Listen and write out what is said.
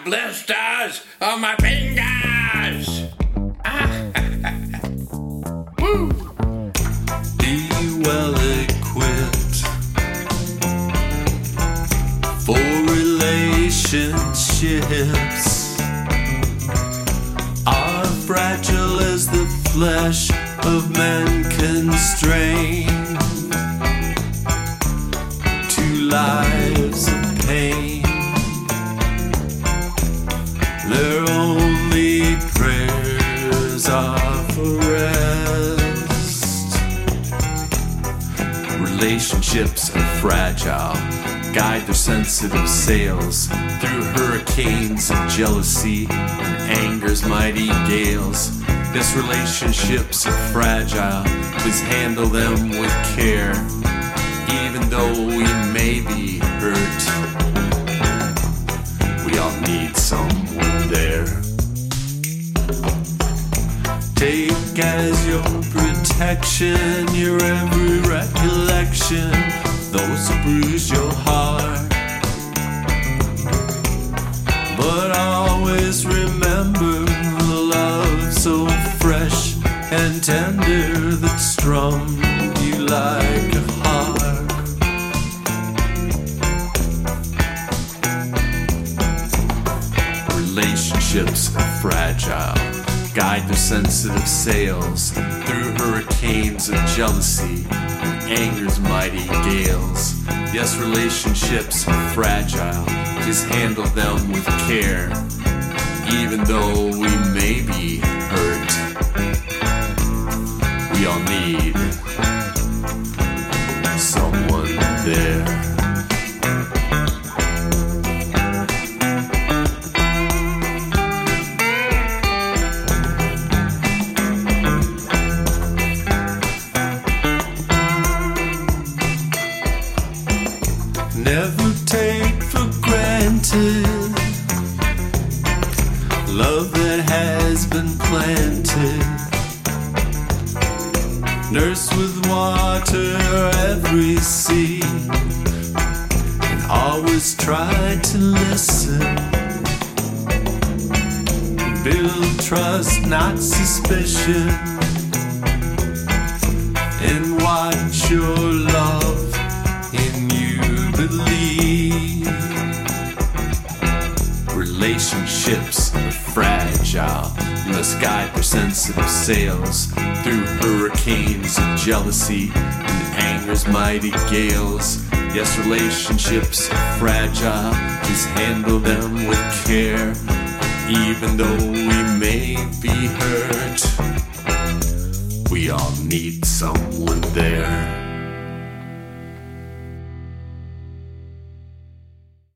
got blisters on my fingers. Woo. Be well equipped for relationships. Are fragile as the flesh of men constrained to lives of pain. Their only prayers are for rest. Relationships are fragile, guide their sensitive sails through hurricanes of jealousy and anger's mighty gales. Yes, relationships are fragile, please handle them with care. Even though we may be hurt, we all need someone there. Take as your protection your every recollection, those who bruise your heart. But always remember the love so fresh and tender that strummed you like a harp. Relationships are fragile, guide their sensitive sails through hurricanes of jealousy and anger's mighty gales. Yes, relationships are fragile, just handle them with care. Even though we may be hurt, we all need someone there. Never take for granted love that has been planted. Nurse with water every seed, and always try to listen. Build trust, not suspicion, and watch your love in you believe. Relationships are fragile, you must guide their sensitive sails through hurricanes of jealousy and anger's mighty gales. Yes, relationships are fragile, please handle them with care. Even though we may be hurt, we all need someone there.